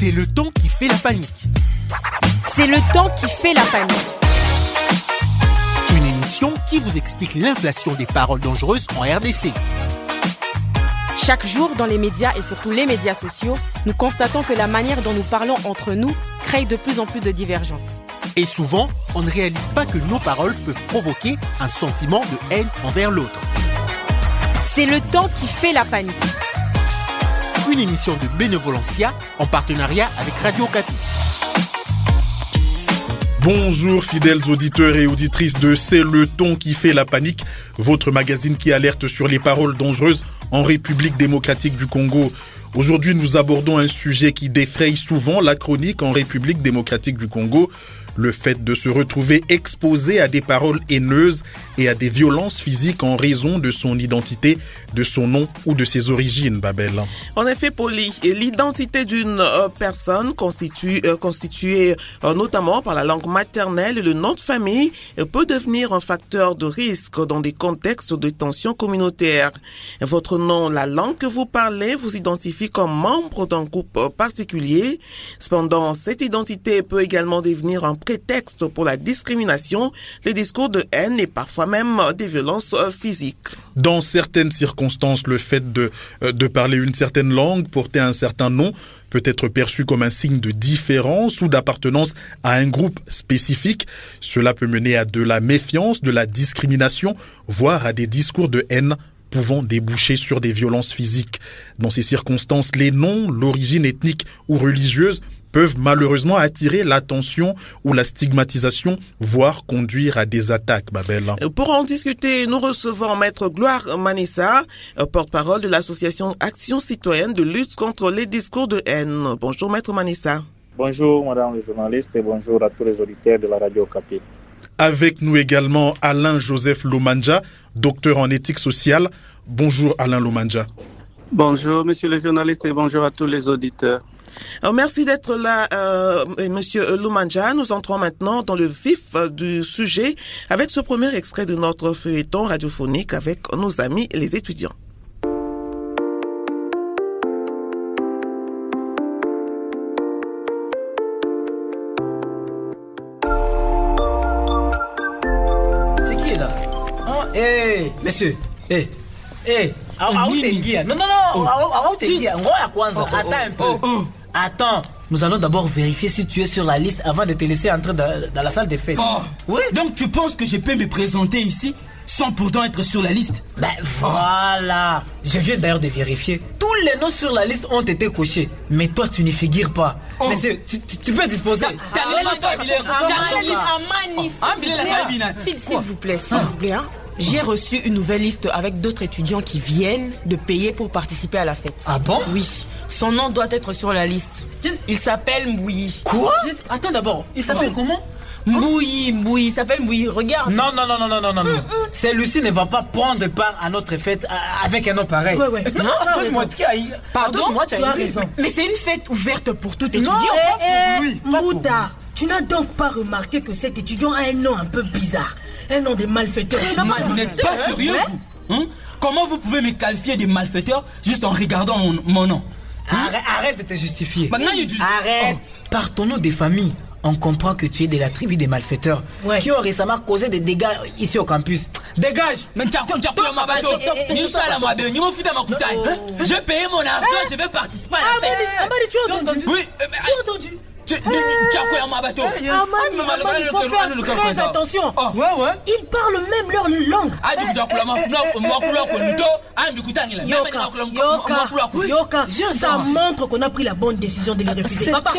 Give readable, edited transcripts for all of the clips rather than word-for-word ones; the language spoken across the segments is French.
C'est le temps qui fait la panique. C'est le temps qui fait la panique. Une émission qui vous explique l'inflation des paroles dangereuses en RDC. Chaque jour, dans les médias et surtout les médias sociaux, nous constatons que la manière dont nous parlons entre nous crée de plus en plus de divergences. Et souvent, on ne réalise pas que nos paroles peuvent provoquer un sentiment de haine envers l'autre. C'est le temps qui fait la panique. Une émission de Bénévolencia en partenariat avec Radio Okapi. Bonjour fidèles auditeurs et auditrices de C'est le ton qui fait la panique, votre magazine qui alerte sur les paroles dangereuses en République démocratique du Congo. Aujourd'hui, nous abordons un sujet qui défraye souvent la chronique en République démocratique du Congo. Le fait de se retrouver exposé à des paroles haineuses et à des violences physiques en raison de son identité, de son nom ou de ses origines, Babel. En effet, Poli, l'identité d'une personne constituée notamment par la langue maternelle et le nom de famille peut devenir un facteur de risque dans des contextes de tension communautaire. Votre nom, la langue que vous parlez, vous identifie comme membre d'un groupe particulier. Cependant, cette identité peut également devenir un prétexte pour la discrimination, les discours de haine et parfois même des violences physiques. Dans certaines circonstances, le fait de parler une certaine langue, porter un certain nom, peut être perçu comme un signe de différence ou d'appartenance à un groupe spécifique. Cela peut mener à de la méfiance, de la discrimination, voire à des discours de haine pouvant déboucher sur des violences physiques. Dans ces circonstances, les noms, l'origine ethnique ou religieuse peuvent malheureusement attirer l'attention ou la stigmatisation, voire conduire à des attaques, Babel. Pour en discuter, nous recevons Maître Gloire Manessa, porte-parole de l'association Action citoyenne de lutte contre les discours de haine. Bonjour Maître Manessa. Bonjour madame le journaliste et bonjour à tous les auditeurs de la Radio Okapi. Avec nous également Alain-Joseph Lomanja, docteur en éthique sociale. Bonjour Alain Lomanja. Bonjour monsieur le journaliste et bonjour à tous les auditeurs. Merci d'être là, monsieur Lomanja. Nous entrons maintenant dans le vif du sujet avec ce premier extrait de notre feuilleton radiophonique avec nos amis les étudiants. C'est qui est là? Hey, monsieur. Hey. Non. Attends un peu. Attends, nous allons d'abord vérifier si tu es sur la liste avant de te laisser entrer dans la salle des fêtes. Oui. Donc tu penses que je peux me présenter ici sans pourtant être sur la liste? Ben voilà. Je viens d'ailleurs de vérifier. Tous les noms sur la liste ont été cochés. Mais toi, tu n'y figures pas. Monsieur, tu peux disposer. S'il vous plaît, hein. J'ai reçu une nouvelle liste avec d'autres étudiants qui viennent de payer pour participer à la fête. Ah bon? Oui. Son nom doit être sur la liste. Il s'appelle Mbouyi. Quoi? Attends d'abord. Il s'appelle comment? Mbouyi. Il s'appelle Mbouyi. Regarde. Non. Celui-ci ne va pas prendre part à notre fête avec un nom pareil. Ouais. Non, Pardon, tu as raison. Mais c'est une fête ouverte pour tout étudiant. Mouda, tu n'as donc pas remarqué que cet étudiant a un nom un peu bizarre? Un nom de malfaiteur. Vous n'êtes pas sérieux, vous? Comment vous pouvez me qualifier de malfaiteur juste en regardant mon nom? Arrête de te justifier. Arrête. Par ton nom de famille, on comprend que tu es de la tribu des malfaiteurs qui ont récemment causé des dégâts ici au campus. Dégage! Je vais payer mon argent, je vais participer à la fête. Amadi, tu as entendu? Oui. Tu as entendu? Il faut faire très attention. Ils parlent même leur langue. Yoka, ça montre qu'on a pris la bonne décision de les refuser. Papa,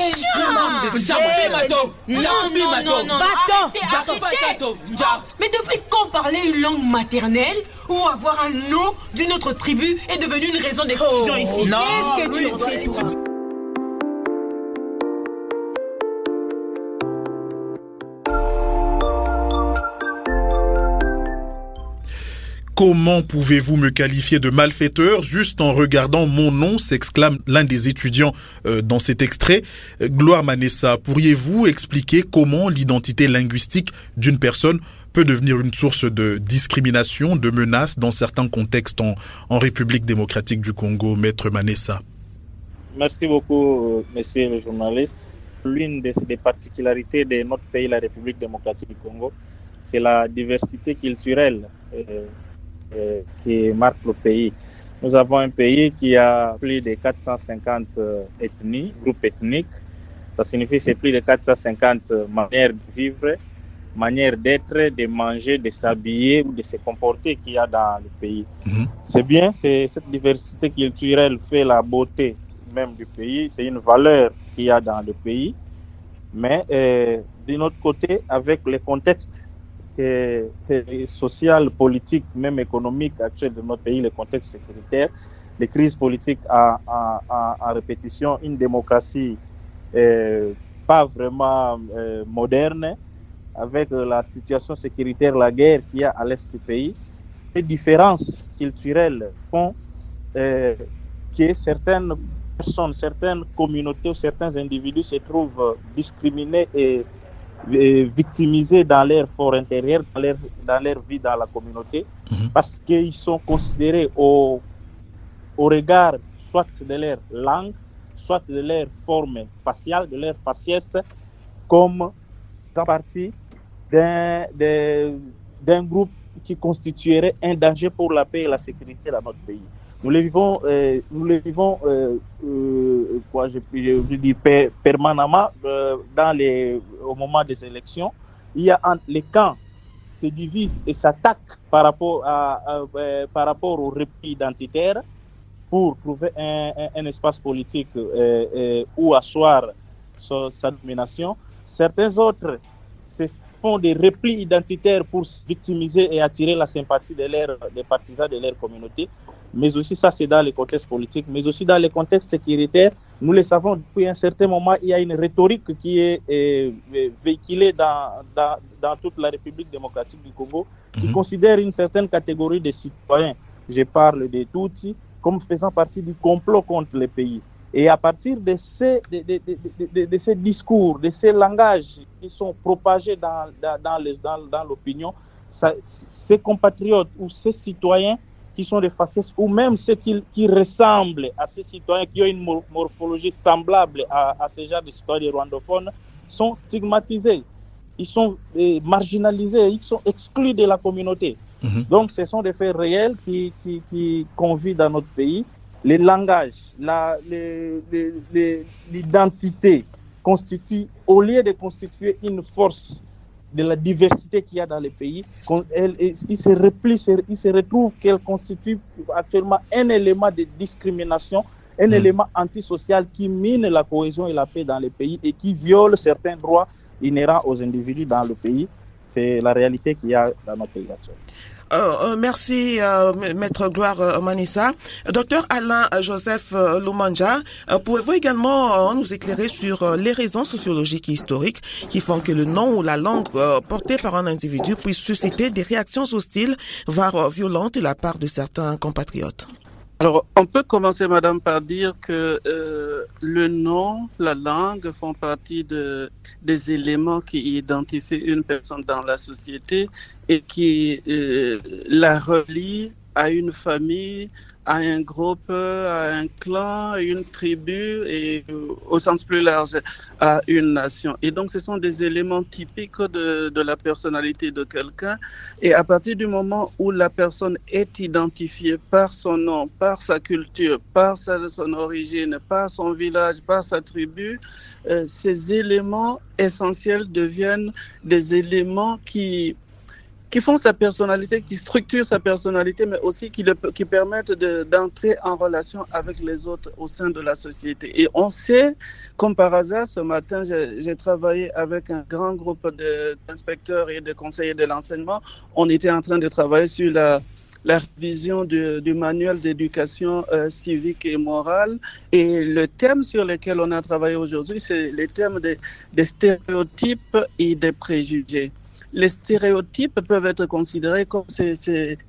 mais depuis quand parler une langue maternelle ou avoir un nom d'une autre tribu est devenu une raison d'exclusion ici? Qu'est-ce que tu en sais, toi? Comment pouvez-vous me qualifier de malfaiteur juste en regardant mon nom, s'exclame l'un des étudiants dans cet extrait. Gloire Manessa, pourriez-vous expliquer comment l'identité linguistique d'une personne peut devenir une source de discrimination, de menace dans certains contextes en République démocratique du Congo, Maître Manessa? Merci beaucoup, monsieur le journaliste. L'une des particularités de notre pays, la République démocratique du Congo, c'est la diversité culturelle qui marque le pays. Nous avons un pays qui a plus de 450 ethnies, groupes ethniques. Ça signifie que c'est plus de 450 manières de vivre, manières d'être, de manger, de s'habiller ou de se comporter qu'il y a dans le pays. C'est bien, cette diversité culturelle fait la beauté même du pays, c'est une valeur qu'il y a dans le pays. Mais de notre côté, avec le contexte social, politique, même économique actuel de notre pays, le contexte sécuritaire, les crises politiques en répétition, une démocratie pas vraiment moderne, avec la situation sécuritaire, la guerre qu'il y a à l'est du pays, ces différences culturelles font que certaines personnes, certaines communautés, certains individus se trouvent discriminés et victimisés dans leur fort intérieur, dans leur vie dans la communauté, parce qu'ils sont considérés au regard soit de leur langue, soit de leur forme faciale, de leur faciès, comme en partie d'un groupe qui constituerait un danger pour la paix et la sécurité dans notre pays. Nous le vivons permanemment au moment des élections. Il y a les camps se divisent et s'attaquent par rapport au repli identitaire pour trouver un espace politique où asseoir sa domination. Certains autres se font des replis identitaires pour se victimiser et attirer la sympathie des partisans de leur communauté. Mais aussi, ça c'est dans les contextes politiques, mais aussi dans les contextes sécuritaires. Nous le savons, depuis un certain moment, il y a une rhétorique qui est véhiculée dans toute la République démocratique du Congo, qui considère une certaine catégorie de citoyens, je parle des Tutsis, comme faisant partie du complot contre le pays. Et à partir de ces discours, de ces langages qui sont propagés dans l'opinion, ces compatriotes ou ces citoyens qui sont des faciès, ou même ceux qui ressemblent à ces citoyens qui ont une morphologie semblable à ce genre de citoyens rwandophones, sont stigmatisés, ils sont marginalisés, ils sont exclus de la communauté. Donc ce sont des faits réels qui convient dans notre pays. Les langages, l'identité constituent, au lieu de constituer une force de la diversité qu'il y a dans le pays, il se retrouve qu'elle constitue actuellement un élément de discrimination, un élément antisocial qui mine la cohésion et la paix dans le pays et qui viole certains droits inhérents aux individus dans le pays. C'est la réalité qu'il y a dans notre pays actuel. Merci, Maître Gloire Manissa. Docteur Alain Joseph Lumanja, pouvez-vous également nous éclairer sur les raisons sociologiques et historiques qui font que le nom ou la langue portée par un individu puisse susciter des réactions hostiles, voire violentes de la part de certains compatriotes? Alors, on peut commencer, madame, par dire que le nom, la langue font partie des éléments qui identifient une personne dans la société et qui la relient à une famille, à un groupe, à un clan, à une tribu et au sens plus large à une nation. Et donc ce sont des éléments typiques de la personnalité de quelqu'un. Et à partir du moment où la personne est identifiée par son nom, par sa culture, par son origine, par son village, par sa tribu, ces éléments essentiels deviennent des éléments qui font sa personnalité, qui structurent sa personnalité, mais aussi qui permettent d'entrer en relation avec les autres au sein de la société. Et on sait, comme par hasard, ce matin, j'ai travaillé avec un grand groupe d'inspecteurs et de conseillers de l'enseignement. On était en train de travailler sur la révision du manuel d'éducation civique et morale. Et le thème sur lequel on a travaillé aujourd'hui, c'est le thème des stéréotypes et des préjugés. Les stéréotypes peuvent être considérés comme ces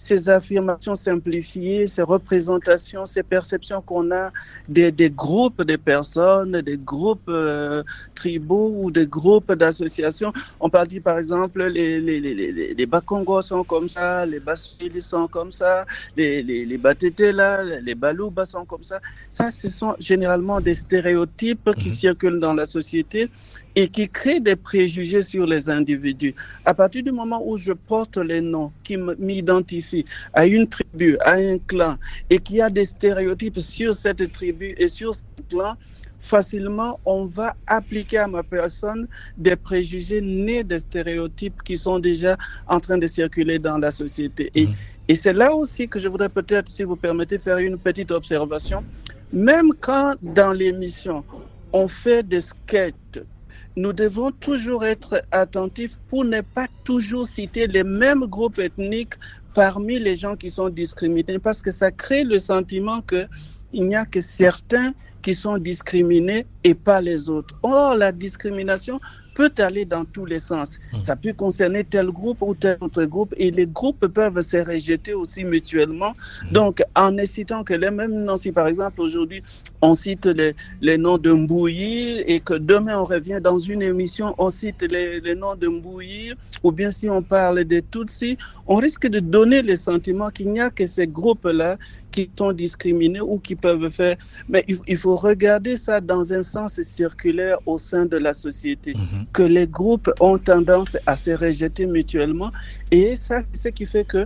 ces affirmations simplifiées, ces représentations, ces perceptions qu'on a des groupes de personnes, des groupes tribaux ou des groupes d'associations. On parle par exemple, les Bakongos sont comme ça, les Basfili sont comme ça, les Batetela, les Balouba sont comme ça. Ça, ce sont généralement des stéréotypes qui circulent dans la société et qui créent des préjugés sur les individus. À partir du moment où je porte les noms qui m'identifient à une tribu, à un clan, et qu'il y a des stéréotypes sur cette tribu et sur ce clan, facilement, on va appliquer à ma personne des préjugés nés des stéréotypes qui sont déjà en train de circuler dans la société. Et c'est là aussi que je voudrais peut-être, si vous permettez, faire une petite observation. Même quand dans l'émission, on fait des sketchs, nous devons toujours être attentifs pour ne pas toujours citer les mêmes groupes ethniques parmi les gens qui sont discriminés, parce que ça crée le sentiment qu'il n'y a que certains qui sont discriminés et pas les autres. Or, la discrimination peut aller dans tous les sens. Ça peut concerner tel groupe ou tel autre groupe, et les groupes peuvent se rejeter aussi mutuellement. Donc, en ne citant que les mêmes noms, si par exemple aujourd'hui on cite les noms de Mbouyi et que demain on revient dans une émission, on cite les noms de Mbouyi, ou bien si on parle des Tutsis, on risque de donner le sentiment qu'il n'y a que ces groupes-là qui sont discriminés ou qui peuvent faire... Mais il faut regarder ça dans un sens circulaire au sein de la société, que les groupes ont tendance à se rejeter mutuellement, et ça, c'est ce qui fait que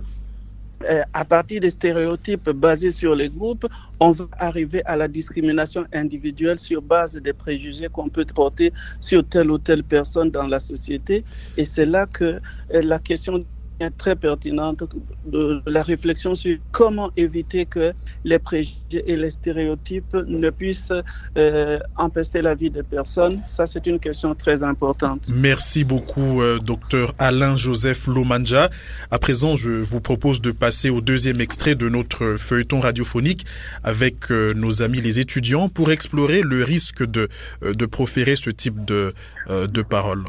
à partir des stéréotypes basés sur les groupes, on va arriver à la discrimination individuelle sur base des préjugés qu'on peut porter sur telle ou telle personne dans la société. Et c'est là que la question est très pertinente de la réflexion sur comment éviter que les préjugés et les stéréotypes ne puissent empester la vie des personnes. Ça, c'est une question très importante. Merci beaucoup, docteur Alain-Joseph Lomanja. À présent, je vous propose de passer au deuxième extrait de notre feuilleton radiophonique avec nos amis les étudiants pour explorer le risque de proférer ce type de paroles.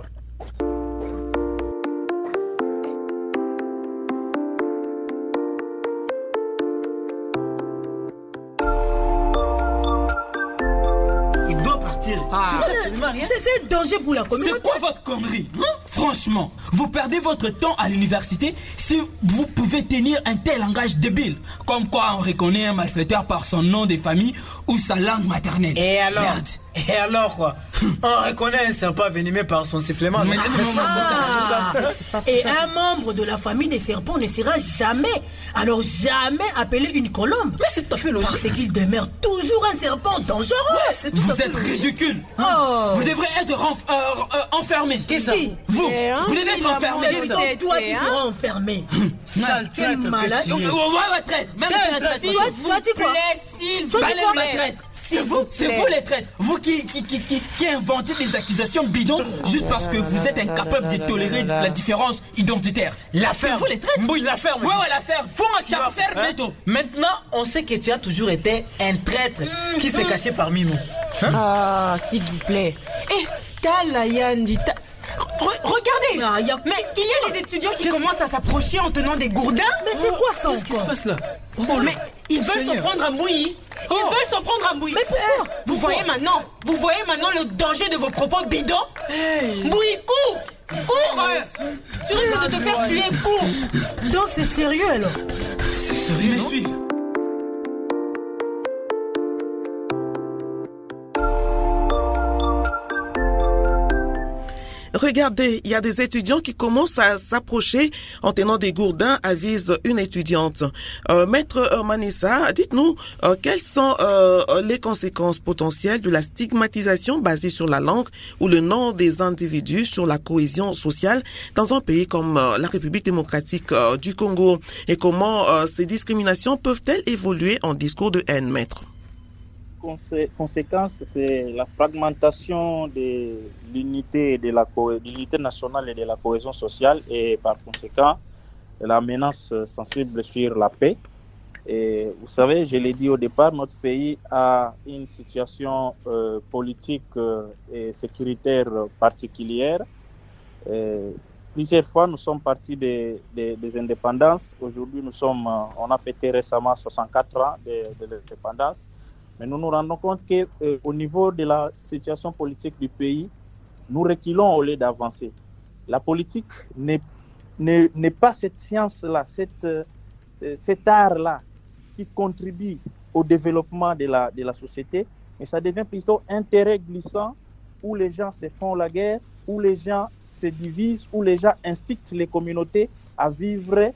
C'est un danger pour la communauté. C'est quoi votre connerie, Franchement, vous perdez votre temps à l'université si vous pouvez tenir un tel langage débile. Comme quoi on reconnaît un malfaiteur par son nom de famille ou sa langue maternelle. Et alors Merde. Et alors quoi? On reconnaît un serpent venimeux par son sifflement. Et un membre de la famille des serpents ne sera jamais, alors jamais appelé une colombe. Mais c'est tout à fait logique. Parce qu'il demeure toujours un serpent dangereux. Ouais, c'est tout vous à fait êtes logique. ridicule. Oh. Vous devrez être enfermé. Qu'est-ce que ça? Vous devez être enfermé. C'est donc toi qui seras enfermé. Sale Quel traître malade. que tu es. Ouais, traître. Même traître. Toi, tu quoi? C'est vous les traîtres. Vous qui inventez des accusations bidons juste parce que vous êtes incapable de tolérer la différence identitaire. La C'est ferme. vous les traîtres. Oui, la ferme. Ouais, la ferme. Maintenant, on sait que tu as toujours été un traître qui s'est caché parmi nous. Ah, s'il vous plaît. Eh, Tala Yandi, regardez. Mais il y a des étudiants qui commencent à s'approcher en tenant des gourdins. Mais c'est quoi ça Qu'est-ce qui se passe là? Mais ils veulent s'en prendre à Mbouyi. Mais pourquoi? Vous voyez maintenant le danger de vos propos bidons. Mbouyi, cours. Tu risques de te faire tuer, cours. Donc c'est sérieux alors? C'est sérieux, non? Regardez, il y a des étudiants qui commencent à s'approcher en tenant des gourdins, avise une étudiante. Maître Manessa, dites-nous quelles sont les conséquences potentielles de la stigmatisation basée sur la langue ou le nom des individus sur la cohésion sociale dans un pays comme la République démocratique du Congo, et comment ces discriminations peuvent-elles évoluer en discours de haine, maître? Conséquence, c'est la fragmentation de l'unité nationale et de la cohésion sociale, et par conséquent la menace sensible sur la paix. Et vous savez, je l'ai dit au départ, notre pays a une situation politique et sécuritaire particulière. plusieurs fois, nous sommes partis des indépendances. Aujourd'hui, on a fêté récemment 64 ans de l'indépendance. Mais nous nous rendons compte qu'au niveau de la situation politique du pays, nous reculons au lieu d'avancer. La politique n'est pas cette science-là, cet art-là qui contribue au développement de la société, mais ça devient plutôt intérêt glissant où les gens se font la guerre, où les gens se divisent, où les gens incitent les communautés à vivre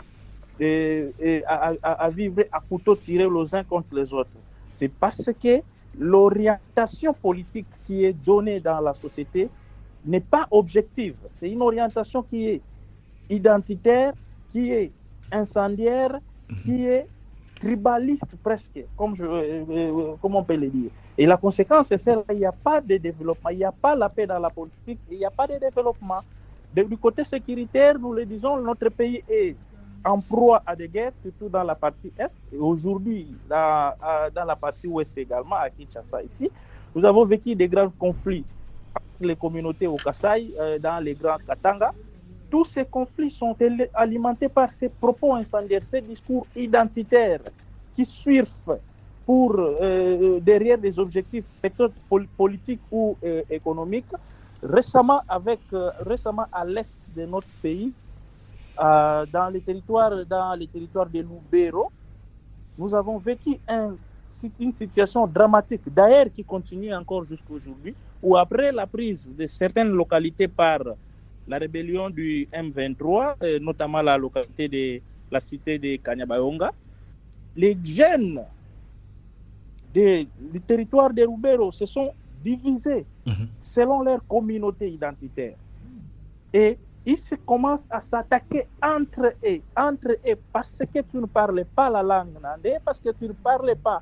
à couteau tiré les uns contre les autres. C'est parce que l'orientation politique qui est donnée dans la société n'est pas objective. C'est une orientation qui est identitaire, qui est incendiaire, qui est tribaliste presque, comme on peut le dire. Et la conséquence, c'est celle-là, il n'y a pas de développement, il n'y a pas la paix dans la politique, il n'y a pas de développement. Du côté sécuritaire, nous le disons, notre pays est en proie à des guerres, surtout dans la partie Est. Et aujourd'hui, dans la partie Ouest également, à Kinshasa ici, nous avons vécu des grands conflits entre les communautés au Kasaï, dans les grands Katanga. Tous ces conflits sont alimentés par ces propos incendiaires, ces discours identitaires qui surfent derrière des objectifs peut-être politiques ou économiques. Récemment, à l'est de notre pays, dans les territoires de Lubero, nous avons vécu une situation dramatique, d'ailleurs qui continue encore jusqu'à aujourd'hui, où après la prise de certaines localités par la rébellion du M23, notamment la localité de la cité de Kanyabayonga, les jeunes du territoire de Lubero se sont divisés selon leur communauté identitaire. Et ils commencent à s'attaquer entre eux parce que tu ne parles pas la langue nandé, parce que tu ne parles pas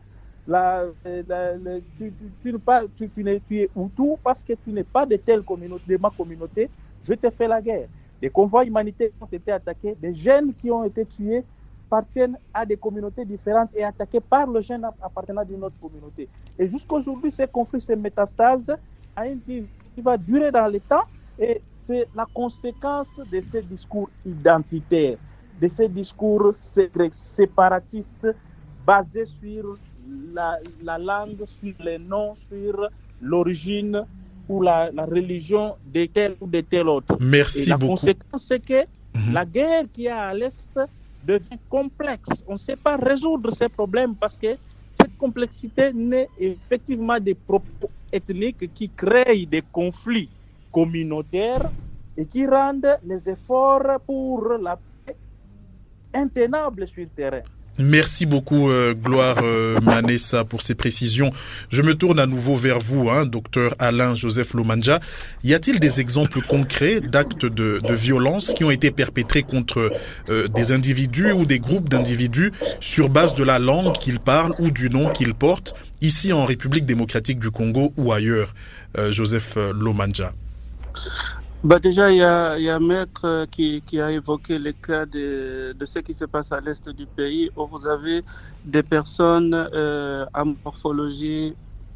tu es Hutu, parce que tu n'es pas de telle communauté, de ma communauté, je te fais la guerre. Des convois humanitaires ont été attaqués, des jeunes qui ont été tués appartiennent à des communautés différentes et attaqués par le jeune appartenant d'une autre communauté. Et jusqu'à aujourd'hui, ces conflits, ces métastases, qui va durer dans le temps, et c'est la conséquence de ces discours identitaires, de ces discours séparatistes basés sur la langue, sur les noms, sur l'origine ou la religion de tel ou de tel autre. Merci beaucoup. La conséquence, c'est que la guerre qu'il y a à l'Est devient complexe. On ne sait pas résoudre ces problèmes parce que cette complexité naît effectivement des propos ethniques qui créent des conflits communautaires et qui rendent les efforts pour la paix intenables sur le terrain. Merci beaucoup, Gloire Manessa, pour ces précisions. Je me tourne à nouveau vers vous, docteur Alain-Joseph Lomandja. Y a-t-il des exemples concrets d'actes de violence qui ont été perpétrés contre des individus ou des groupes d'individus sur base de la langue qu'ils parlent ou du nom qu'ils portent, ici en République démocratique du Congo ou ailleurs, Joseph Lomandja? Déjà, il y a Maître qui a évoqué le cas de ce qui se passe à l'est du pays, où vous avez des personnes à morphologie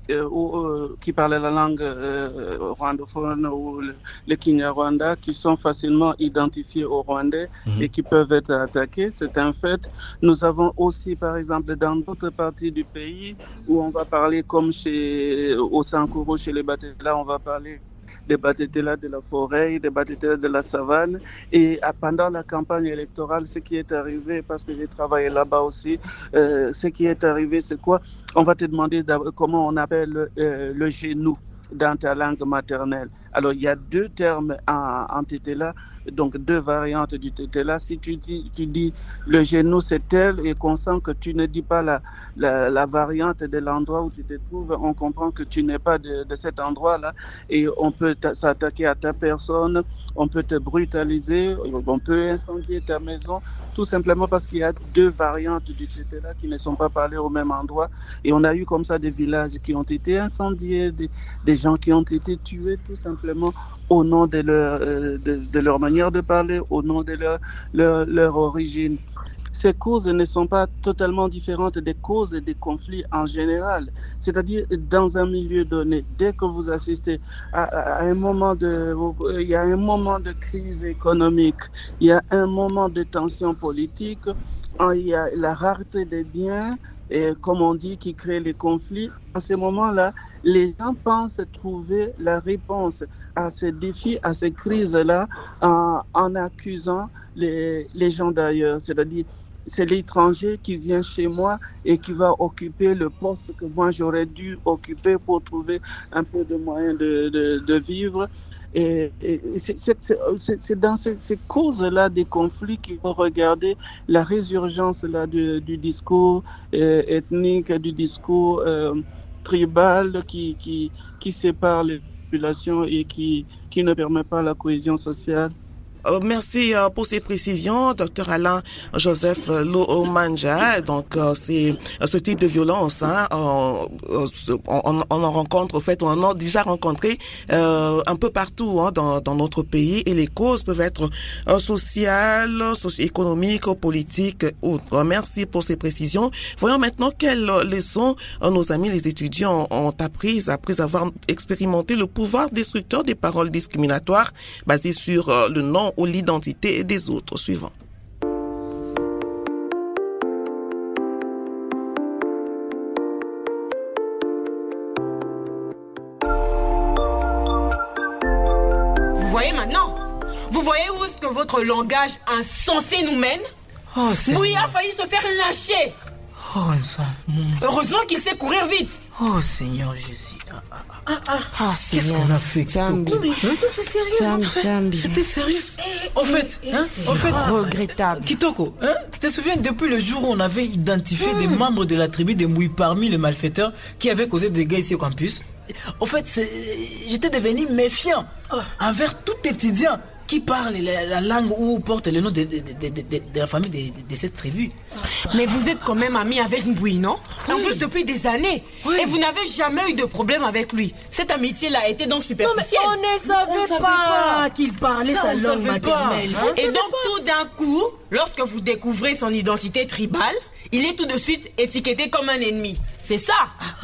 qui parlent la langue rwandophone ou le Kinyarwanda, qui sont facilement identifiés aux Rwandais et qui peuvent être attaqués. C'est un fait. Nous avons aussi, par exemple, dans d'autres parties du pays, où on va parler comme au Sankuru, chez les Batela, on va parler des Batétela de la forêt, des Batétela de la savane. Et pendant la campagne électorale, ce qui est arrivé, parce que j'ai travaillé là-bas aussi, ce qui est arrivé, c'est quoi? On va te demander comment on appelle le genou dans ta langue maternelle. Alors, il y a deux termes en Tétela, donc deux variantes du Tétela. Si tu dis le genou c'est tel et qu'on sent que tu ne dis pas la variante de l'endroit où tu te trouves, on comprend que tu n'es pas de cet endroit-là et on peut s'attaquer à ta personne, on peut te brutaliser, on peut incendier ta maison, tout simplement parce qu'il y a deux variantes du Tétela qui ne sont pas parlées au même endroit. Et on a eu comme ça des villages qui ont été incendiés, des gens qui ont été tués tout simplement au nom de leur manière de parler, au nom de leur origine. ces causes ne sont pas totalement différentes des causes des conflits en général. C'est-à-dire, dans un milieu donné, dès que vous assistez à un moment il y a un moment de crise économique, il y a un moment de tension politique, il y a la rareté des biens, et comme on dit, qui crée les conflits. À ce moment-là, les gens pensent trouver la réponse à ces défis, à ces crises-là, en accusant les gens d'ailleurs. C'est-à-dire, c'est l'étranger qui vient chez moi et qui va occuper le poste que moi j'aurais dû occuper pour trouver un peu de moyens de vivre. Et c'est dans ces causes-là des conflits qu'il faut regarder la résurgence là, du discours ethnique, du discours tribal qui sépare les populations et qui ne permet pas la cohésion sociale. Merci pour ces précisions, Dr Alain Joseph Lomanja. Donc, c'est ce type de violence, hein, on en rencontre, en fait, on en a déjà rencontré un peu partout hein, dans notre pays, et les causes peuvent être sociales, socio-économiques, politiques, autres. Merci pour ces précisions. Voyons maintenant quelles leçons nos amis les étudiants ont apprises après avoir expérimenté le pouvoir destructeur des paroles discriminatoires basées sur le nom ou l'identité des autres. Suivant. Vous voyez maintenant? Vous voyez où est-ce que votre langage insensé nous mène? Mbouyi a failli se faire lyncher. Heureusement qu'il sait courir vite. Oh Seigneur Jésus. Qu'est-ce qu'on a fait, Kitoko? Non mais c'est sérieux. C'était sérieux. En fait, regrettable. Kitoko, tu te souviens depuis le jour où on avait identifié des membres de la tribu des Mbouyi parmi les malfaiteurs qui avaient causé des dégâts ici au campus? En fait, j'étais devenu méfiant envers tout étudiant qui parle la langue ou porte le nom de la famille de cette tribu. Mais vous êtes quand même amis avec Mbouyi, non? En plus depuis des années. Oui. Et vous n'avez jamais eu de problème avec lui. Cette amitié-là a été donc superficielle. Non mais on ne savait pas qu'il parlait sa langue maternelle. Et donc tout d'un coup, lorsque vous découvrez son identité tribale, il est tout de suite étiqueté comme un ennemi. C'est ça?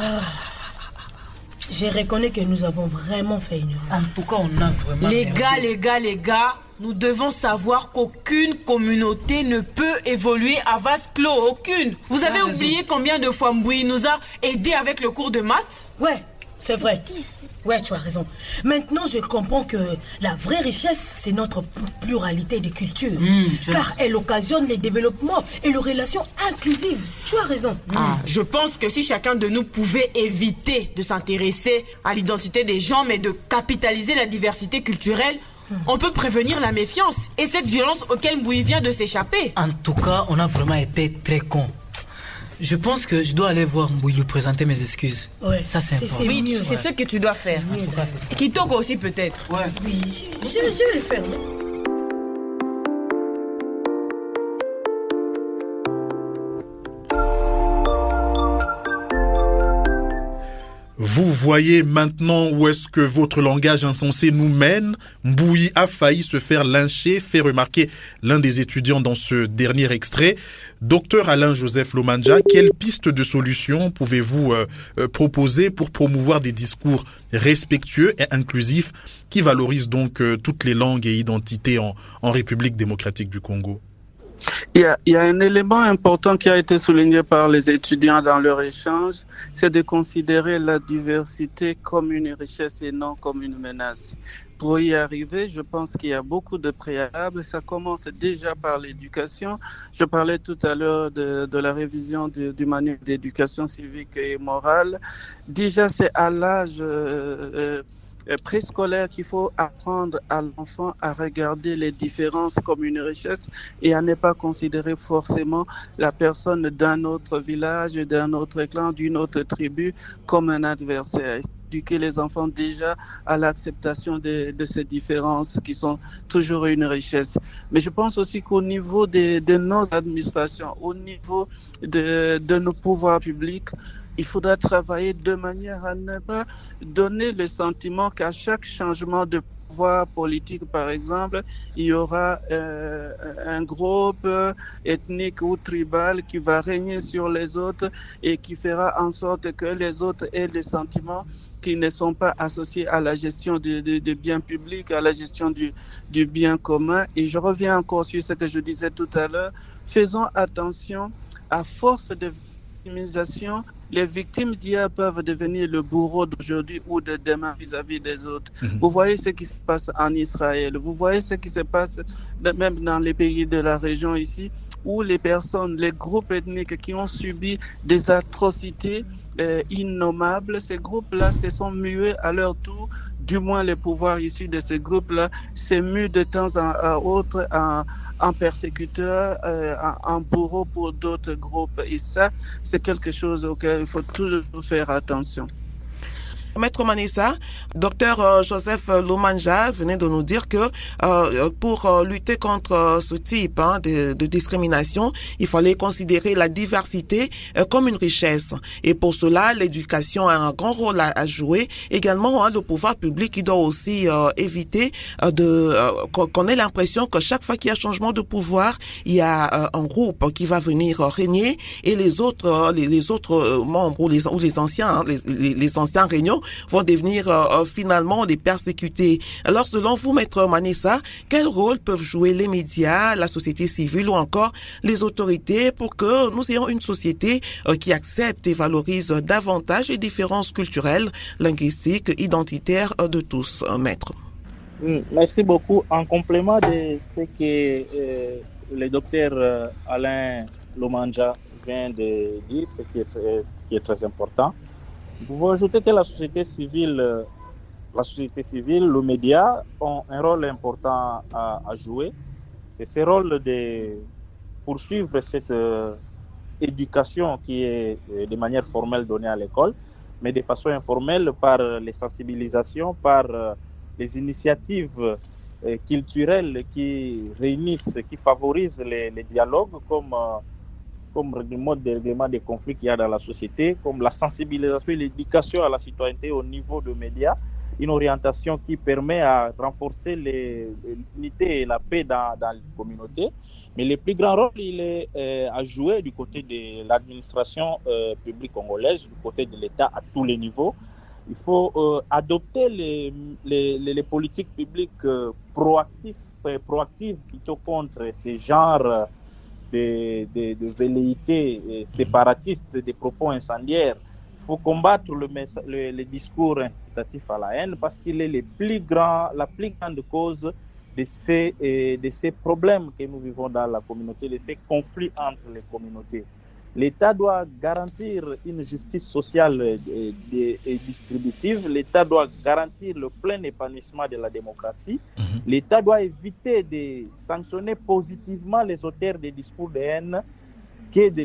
Je reconnais que nous avons vraiment fait une erreur. En tout cas, on a vraiment... Les gars, nous devons savoir qu'aucune communauté ne peut évoluer à vase clos. Aucune. Vous avez oublié combien de fois Mbouyi nous a aidés avec le cours de maths? Ouais, c'est vrai. Ouais, tu as raison. Maintenant, je comprends que la vraie richesse, c'est notre pluralité de cultures. Car elle occasionne les développements et les relations inclusives. Tu as raison. Je pense que si chacun de nous pouvait éviter de s'intéresser à l'identité des gens, mais de capitaliser la diversité culturelle, on peut prévenir la méfiance et cette violence auquel Mbouyi vient de s'échapper. En tout cas, on a vraiment été très cons. Je pense que je dois aller voir Mbouyi, lui présenter mes excuses. Ouais, ça c'est important. Oui, c'est ce que tu dois faire. En tout cas, c'est ça. Kitoko aussi peut-être. Ouais. Oui, je vais le faire. Vous voyez maintenant où est-ce que votre langage insensé nous mène. Mbouyi a failli se faire lyncher, fait remarquer l'un des étudiants dans ce dernier extrait. Docteur Alain Joseph Lomanja, quelles pistes de solutions pouvez-vous proposer pour promouvoir des discours respectueux et inclusifs qui valorisent donc toutes les langues et identités en République démocratique du Congo? Il y a un élément important qui a été souligné par les étudiants dans leur échange, c'est de considérer la diversité comme une richesse et non comme une menace. Pour y arriver, je pense qu'il y a beaucoup de préalables. Ça commence déjà par l'éducation. Je parlais tout à l'heure de la révision du manuel d'éducation civique et morale. Déjà, c'est à l'âge préscolaire qu'il faut apprendre à l'enfant à regarder les différences comme une richesse et à ne pas considérer forcément la personne d'un autre village, d'un autre clan, d'une autre tribu comme un adversaire. Éduquer les enfants déjà à l'acceptation de ces différences qui sont toujours une richesse. Mais je pense aussi qu'au niveau de nos administrations, au niveau de nos pouvoirs publics, il faudra travailler de manière à ne pas donner le sentiment qu'à chaque changement de pouvoir politique, par exemple, il y aura un groupe ethnique ou tribal qui va régner sur les autres et qui fera en sorte que les autres aient des sentiments qui ne sont pas associés à la gestion du bien public, à la gestion du bien commun. Et je reviens encore sur ce que je disais tout à l'heure. Faisons attention, à force de victimisation, les victimes d'hier peuvent devenir le bourreau d'aujourd'hui ou de demain vis-à-vis des autres. Vous voyez ce qui se passe en Israël, vous voyez ce qui se passe même dans les pays de la région ici, où les personnes, les groupes ethniques qui ont subi des atrocités innommables, ces groupes-là se sont mués à leur tour, du moins les pouvoirs issus de ces groupes-là s'est mué de temps à autre en persécuteur, en bourreau pour d'autres groupes. Et ça, c'est quelque chose auquel il faut toujours faire attention. Maître Manessa, docteur Joseph Lomanja venait de nous dire que pour lutter contre ce type de discrimination, il fallait considérer la diversité comme une richesse. Et pour cela, l'éducation a un grand rôle à jouer. Également, le pouvoir public, il doit aussi éviter qu'on ait l'impression que chaque fois qu'il y a changement de pouvoir, il y a un groupe qui va venir régner et les autres membres ou les anciens, les anciens régnants vont devenir finalement les persécutés. Alors, selon vous, Maître Manessa, quel rôle peuvent jouer les médias, la société civile ou encore les autorités pour que nous ayons une société qui accepte et valorise davantage les différences culturelles, linguistiques, identitaires de tous, Maître? Merci beaucoup. En complément de ce que le docteur Alain Lomanja vient de dire, ce qui est très important, vous pouvez ajouter que la société civile, les médias ont un rôle important à jouer. C'est ce rôle de poursuivre cette éducation qui est de manière formelle donnée à l'école, mais de façon informelle par les sensibilisations, par les initiatives culturelles qui réunissent, qui favorisent les dialogues comme le mode de règlement des conflits qu'il y a dans la société, comme la sensibilisation et l'éducation à la citoyenneté au niveau des médias, une orientation qui permet à renforcer l'unité et la paix dans les communautés. Mais le plus grand rôle, il est à jouer du côté de l'administration publique congolaise, du côté de l'État à tous les niveaux. Il faut adopter les politiques publiques proactives plutôt contre ces genres de velléités séparatistes, des propos incendiaires. Il faut combattre le discours incitatif à la haine parce qu'il est la plus grande cause de ces problèmes que nous vivons dans la communauté, de ces conflits entre les communautés. L'État doit garantir une justice sociale et distributive. L'État doit garantir le plein épanouissement de la démocratie. L'État doit éviter de sanctionner positivement les auteurs des discours de haine que de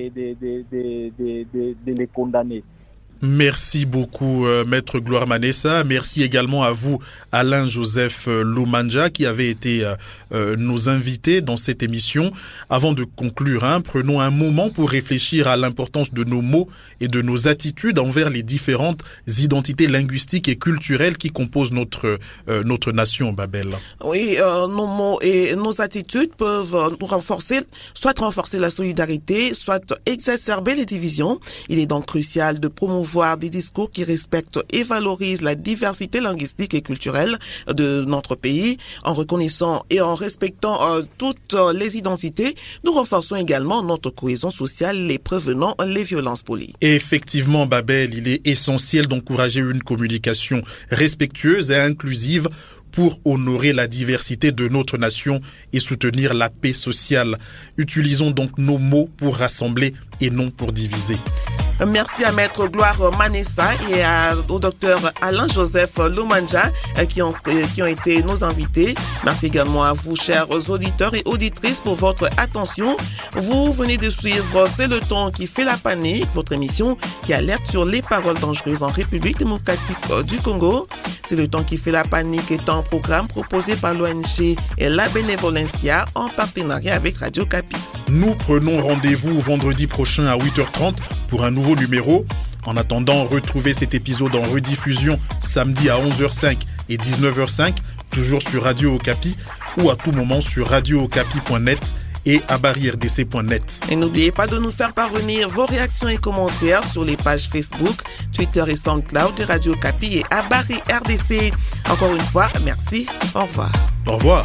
les condamner. Merci beaucoup, Maître Gloire Manessa. Merci également à vous, Alain-Joseph Lomanja, qui avait été nos invités dans cette émission. Avant de conclure, prenons un moment pour réfléchir à l'importance de nos mots et de nos attitudes envers les différentes identités linguistiques et culturelles qui composent notre nation, Babel. Oui, nos mots et nos attitudes peuvent nous renforcer la solidarité, soit exacerber les divisions. Il est donc crucial de promouvoir des discours qui respectent et valorisent la diversité linguistique et culturelle de notre pays. En reconnaissant et en respectant toutes les identités, nous renforçons également notre cohésion sociale et prévenons les violences polies. Effectivement, Babel, il est essentiel d'encourager une communication respectueuse et inclusive pour honorer la diversité de notre nation et soutenir la paix sociale. Utilisons donc nos mots pour rassembler et non pour diviser. Merci à Maître Gloire Manessa et au docteur Alain-Joseph Lomanja qui ont été nos invités. Merci également à vous, chers auditeurs et auditrices, pour votre attention. Vous venez de suivre C'est le temps qui fait la panique, votre émission qui alerte sur les paroles dangereuses en République démocratique du Congo. C'est le temps qui fait la panique est un programme proposé par l'ONG et la Bénévolencia en partenariat avec Radio Capi. Nous prenons rendez-vous vendredi prochain à 8h30 pour un nouveau numéro. En attendant, retrouvez cet épisode en rediffusion samedi à 11h05 et 19h05, toujours sur Radio Okapi ou à tout moment sur radiookapi.net et abari-rdc.net. Et n'oubliez pas de nous faire parvenir vos réactions et commentaires sur les pages Facebook, Twitter et SoundCloud de Radio Okapi et Abari RDC. Encore une fois, merci. Au revoir. Au revoir.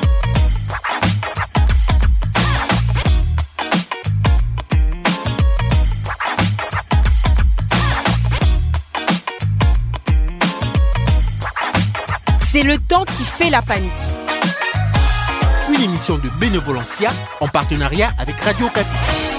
C'est le temps qui fait la panique. Une émission de Bénévolencia en partenariat avec Radio Okapi.